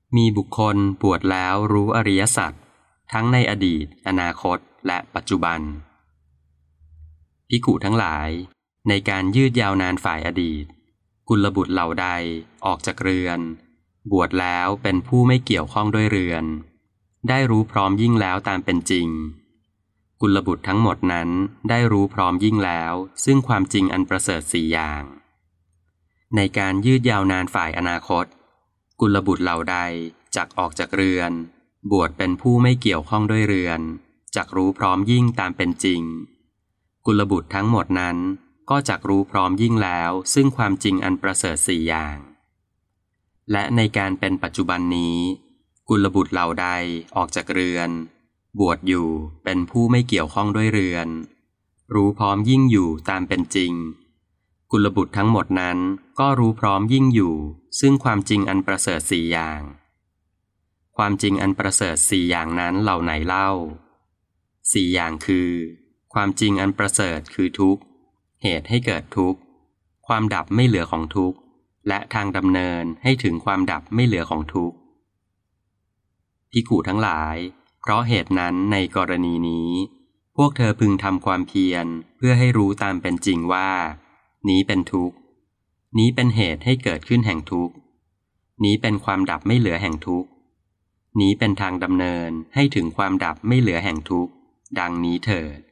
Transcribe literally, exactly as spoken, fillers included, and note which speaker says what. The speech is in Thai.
Speaker 1: มีบุคคลบวชแล้วรู้อริยสัจทั้งในอดีตอนาคตและปัจจุบันภิกขุทั้งหลายในการยืดยาวนานฝ่ายอดีตกุลบุตรเหล่าใดออกจากเรือนบวชแล้วเป็นผู้ไม่เกี่ยวข้องด้วยเรือนได้รู้พร้อมยิ่งแล้วตามเป็นจริงกุลบุตรทั้งหมดนั้นได้รู้พร้อมยิ่งแล้วซึ่งความจริงอันประเสริฐสี่อย่างในการยืดยาวนานฝ่ายอนาคตกุลบุตรเหล่าใดจักออกจากเรือนบวชเป็นผู้ไม่เกี่ยวข้องด้วยเรือนจักรู้พร้อมยิ่งตามเป็นจริงกุลบุตรทั้งหมดนั้นก็จักรู้พร้อมยิ่งแล้วซึ่งความจริงอันประเสริฐสี่อย่างและในการเป็นปัจจุบันนี้กุลบุตรเหล่าใดออกจากเรือนบวชอยู่เป็นผู้ไม่เกี่ยวข้องด้วยเรือนรู้พร้อมยิ่งอยู่ตามเป็นจริงกุลบุตรทั้งหมดนั้นก็รู้พร้อมยิ่งอยู่ซึ่งความจริงอันประเสริฐสี่อย่างความจริงอันประเสริฐสี่อย่างนั้นเหล่าไหนเล่าสี่อย่างคือความจริงอันประเสริฐคือทุกข์เหตุให้เกิดทุกข์ความดับไม่เหลือของทุกข์และทางดำเนินให้ถึงความดับไม่เหลือของทุกข์ภิกขุทั้งหลายเพราะเหตุนั้นในกรณีนี้พวกเธอพึงทำความเพียรเพื่อให้รู้ตามเป็นจริงว่านี้เป็นทุกข์นี้เป็นเหตุให้เกิดขึ้นแห่งทุกข์นี้เป็นความดับไม่เหลือแห่งทุกข์นี้เป็นทางดำเนินให้ถึงความดับไม่เหลือแห่งทุกข์ดังนี้เถิด